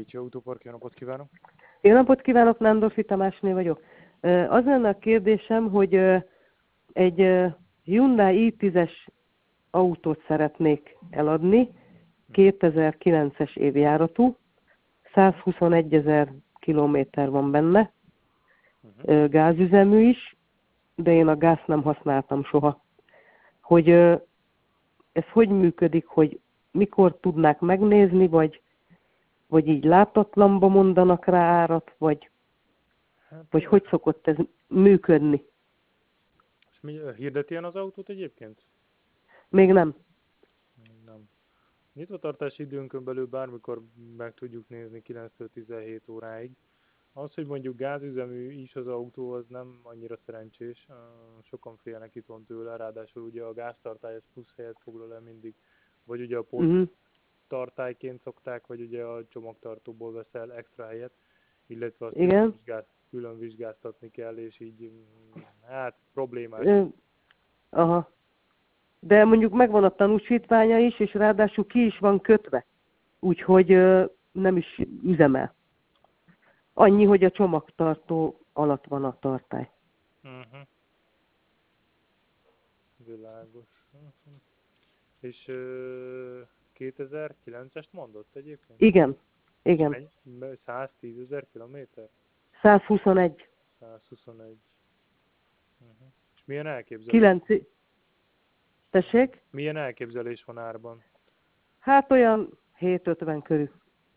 Ricsi Autópark, jó napot kívánok! Jó napot kívánok, Nándorfi Tamásné vagyok. Az lenne a kérdésem, hogy egy Hyundai i10-es autót szeretnék eladni, 2009-es évjáratú, 121 000 kilométer van benne, gázüzemű is, de én a gázt nem használtam soha. Hogy ez hogy működik, hogy mikor tudnák megnézni, vagy így látatlanba mondanak rá árat, vagy hogy szokott ez működni? És hirdeti az autót egyébként? Még nem. Nem. Nyitvatartási időnkön belül bármikor meg tudjuk nézni 9-től 17 óráig. Az, hogy mondjuk gázüzemű is az autó, az nem annyira szerencsés. Sokan félnek itthon tőle, ráadásul ugye a gáztartály ez plusz helyet foglal el mindig. Vagy ugye a tartályként szokták, vagy ugye a csomagtartóból veszel extra helyet, illetve azt külön vizsgáztatni kell, és így hát problémás. Aha. De mondjuk megvan a tanúsítványa is, és ráadásul ki is van kötve. Úgyhogy nem is üzemel. Annyi, hogy a csomagtartó alatt van a tartály. Világos. És 2009-est mondott egyébként? Igen. 110 000 kilométer? 121. 121. És milyen elképzelés? Tessék? Milyen elképzelés van árban? Hát olyan 750 körül.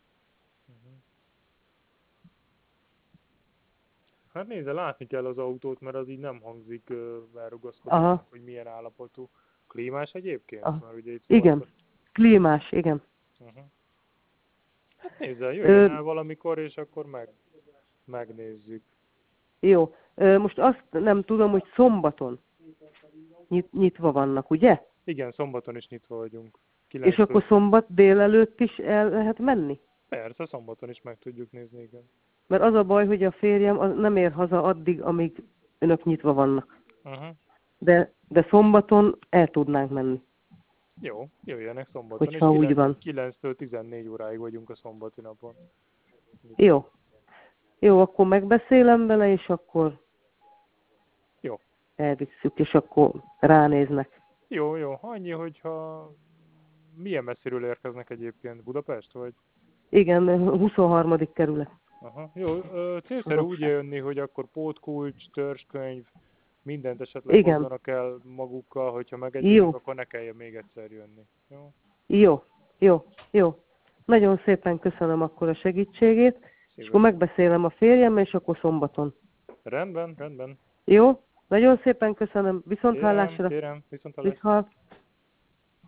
Hát nézze, látni kell az autót, mert az így nem hangzik elrugaszkodóan, hogy milyen állapotú. Klímás egyébként? Mert ugye itt igen, klímás, igen. Hát nézze, jöjjön el valamikor, és akkor megnézzük. Jó, most azt nem tudom, hogy szombaton nyitva vannak, ugye? Igen, szombaton is nyitva vagyunk. És akkor szombat délelőtt is el lehet menni? Persze, szombaton is meg tudjuk nézni, igen. Mert az a baj, hogy a férjem nem ér haza addig, amíg önök nyitva vannak. De szombaton el tudnánk menni. Jó, jöjjenek szombaton. Hogyha úgy van. 9-től 14 óráig vagyunk a szombati napon. Jó, akkor megbeszélem vele, és akkor elvisszük, és akkor ránéznek. Jó. Annyi, hogyha milyen messziről érkeznek egyébként? Budapest, vagy? Igen, 23. kerület. Jó, célszerű úgy jönni, hogy akkor pótkulcs, törzskönyv, mindent esetleg hozzanak el magukkal, hogyha megegyezünk, akkor ne kelljen még egyszer jönni. Jó. Nagyon szépen köszönöm akkor a segítségét, és akkor megbeszélem a férjemmel, és akkor szombaton. Rendben. Jó, nagyon szépen köszönöm, viszonthallásra. Kérem, viszonthallásra.